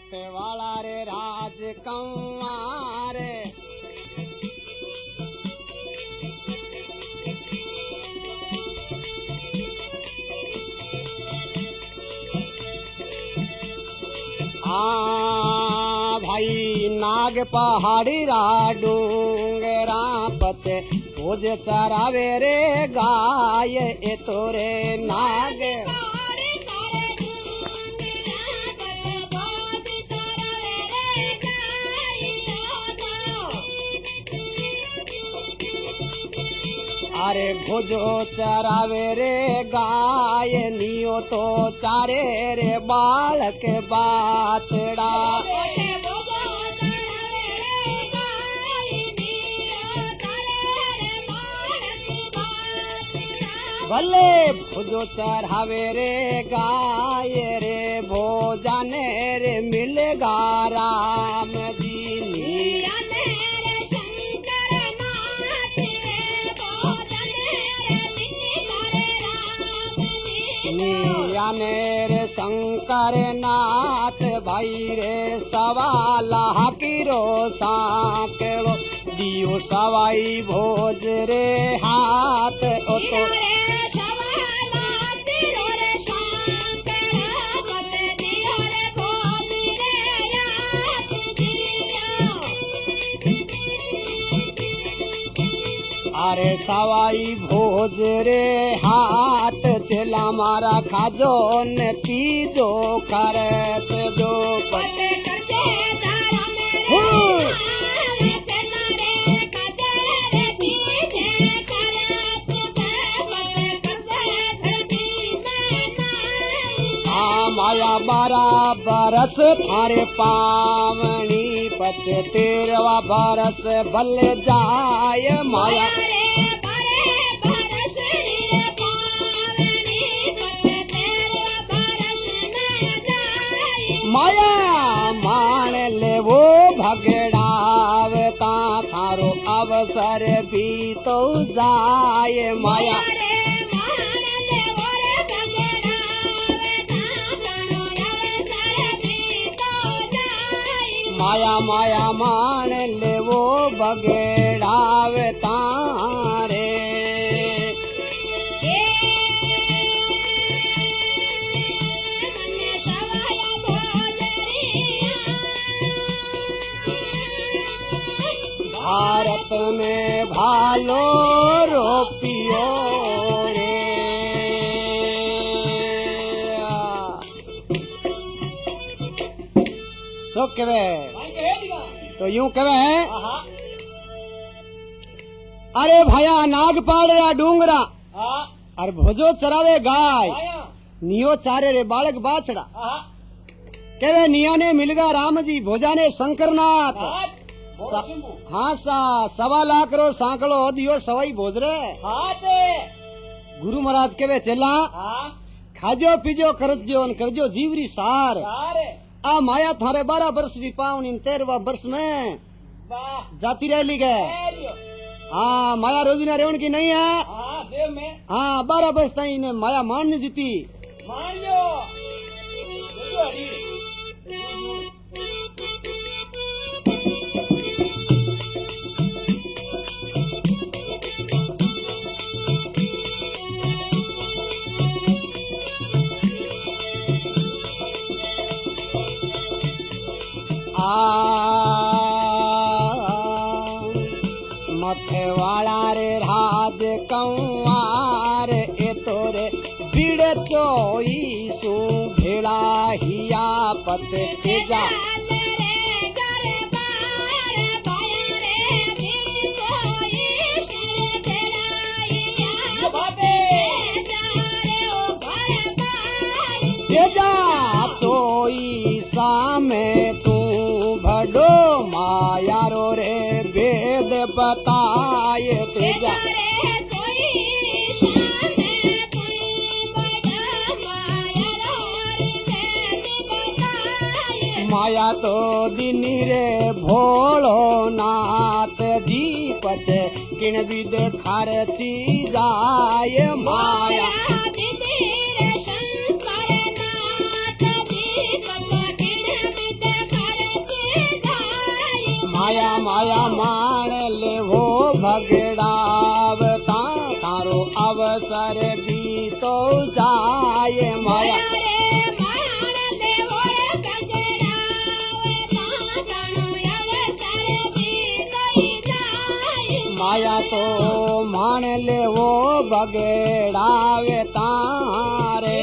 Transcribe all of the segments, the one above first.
मतवाला रे राज कंवार भाई नाग पहाड़ी रा डूंगरा पते भोज चरावे रे गाय ए तोरे नाग अरे भोजो चरावे रे गाय नियो तो चारे रे बालक बाछड़ा भले भोजो चढ़ावे रे गाय रे भोजने रे मिलेगा राम जी रे शंकर नाथ भाई रे सवाला किरो सांक दियो सवाई भोज रे हाथ ओ तो अरे सवाई भोज रे हाथ तेला मारा खाजो ने पीजो करत जो पते माया बारा बरस थारे पावनी पते 13वां बरस बल जाय माया माया मान ले वो भगड़ावता थारो अवसर भी तो जाए माया माया माया मान ले वो बगड़ावता रे भारत में भालो रोपियो रे तो कहे तो यूं कहे अरे भया नाग पाड़ डूंगरा अरे भोजो चरावे गाय नियो चारे रे बालक बाछड़ा कहे निया ने मिलगा राम जी भोजा ने शंकरनाथ हाँ सा 1.25 लाख रो सांकलो दियो सवाई भोज रे गुरु महाराज के चला खाजो पीजो करजो जीवरी सार आ माया थारे 12 वर्ष की पावनी 13वां वर्ष में जाती रह ली गए हाँ माया रोजीना रेवण की नहीं है हाँ 12 वर्ष तई ने माया मान नहीं जीती मान लो मथवाला रे राज कंवार ए तोरे बिड़ चोई सु भेड़ा हिया पत तेजा तेजा चोई सामे तू भडो माया रो रे वेद बताए तेजा माया तो दिनी रे भोलो नाथ दीपत किण विद खारती जाय माया अवसर भी तो जाए माया माया तो मान ले वो बगड़ावे तारे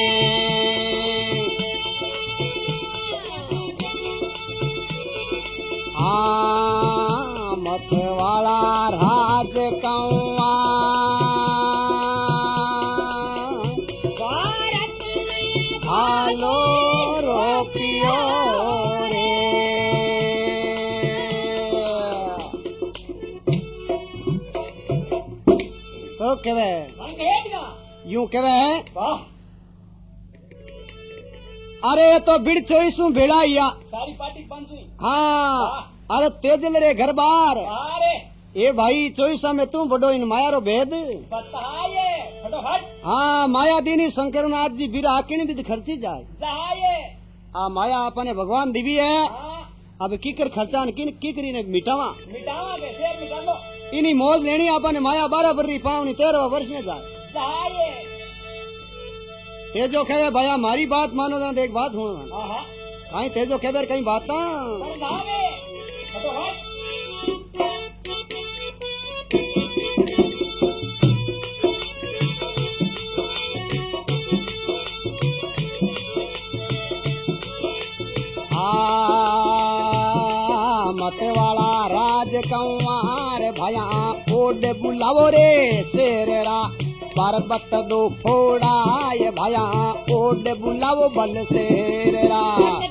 मत वाला राज कौआ हालो रोपियो रे तो केवे यूं केवे अरे तो बिड़ चोईसू भेड़ाइया सारी पार्टी बंद हुई। हाँ अरे तेजल रे घर बार अरे ए भाई चोईसा में तू बड़ो इन माया रो भेद बताए फटोफट हाँ माया दीनी शंकरनाथ जी बिरा आकिनी भी खर्ची जाए जाए आ माया अपने भगवान दिवी है हाँ अब कीकर खर्चा कीकरी ने मिटावा मिटावा के शेर मिटा लो इनी मौज लेनी अपने माया 12 बर्री पावनी 13 वर्ष में जाए जाए तेजो कहे भैया हमारी बात मानो ना एक बात हूँ हाँ कहीं तेजो कहे कहीं बात ना जावे फटोफट मत वाला राज कंवार भया ओड बुलावो रे शेररा पर्वत दो फोड़ाए भया ओड बुलावो बल शेररा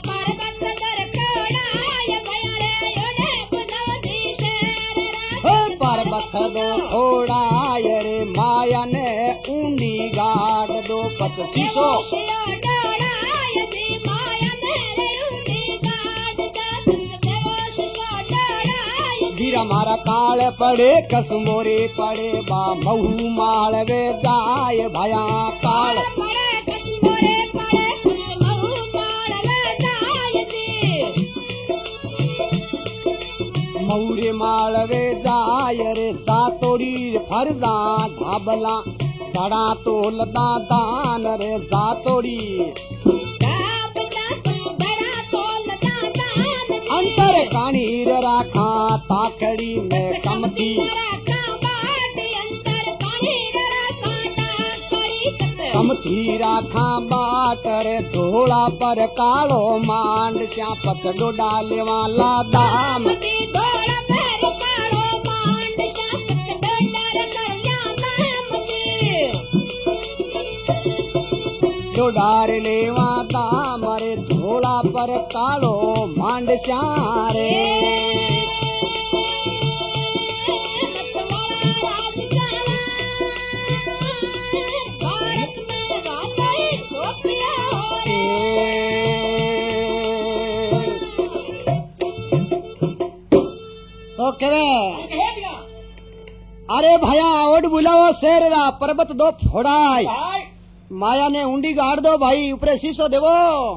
पर्वत दो फोड़ाए रे माया ने ऊंडी गाड़ दो पत शीशो वीरा मारा काल पड़े कसमोरे पड़े बा महू मालवे जाए भया काल मऊरे मालवे जाए रे सातोड़ी फरदा ढाबला धड़ा तोलदा दान रे सातोड़ी अंतर कानीर राखा ताकड़ी में कम थी कम थी राखा बाटर धोला पर कालो मांड श्या पचडो डाले वाला दाम डार लेवा दामरे धोला पर कालो मांड चारे तो करे अरे भैया ओड बुलाओ शेररा पर्वत दो फोड़ाई माया ने ऊंडी गाड़ दो भाई ऊपरे शीशो देवो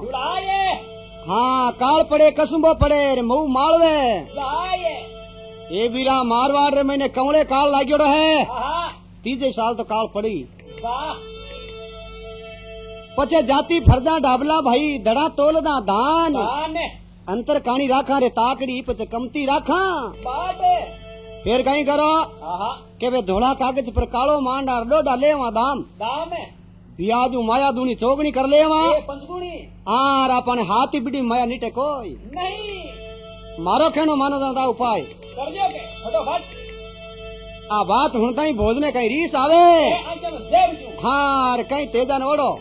हाँ काल पड़े कसुम्बो पड़े रे मऊ मालवे ये बीरा मारवाड़ रे मैंने कमले काल लाग्यो रहे तीजे साल तो काल पड़ी पचे जाती फरदा ढाबला भाई दड़ा तोलदा दान अंतर कानी राखा रे ताकड़ी पचे कमती राखा फिर कहीं करो के वे धोला कागज पर कालो मांडा डो डाले वहाँ दाम बियाजू माया दूनी चौगनी कर ले वहाँ पंचगुणी आर अपने हाथी बिटी माया नीटे कोई नहीं मारो खेनो मानो जाता उपाय कर दियो के फटोफट आ बात हुणता ही भोजने कहीं रीस आवे हाँ कहीं तेजा न ओढ़ो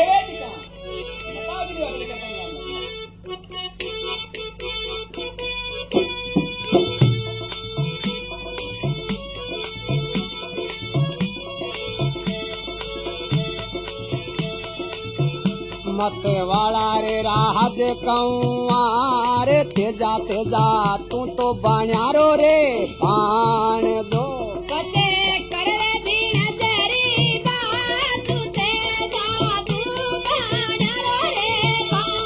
मत वाला रे राह दे कौआ रे तेजा तेजा तू तो बाण्यारो रे बाण दो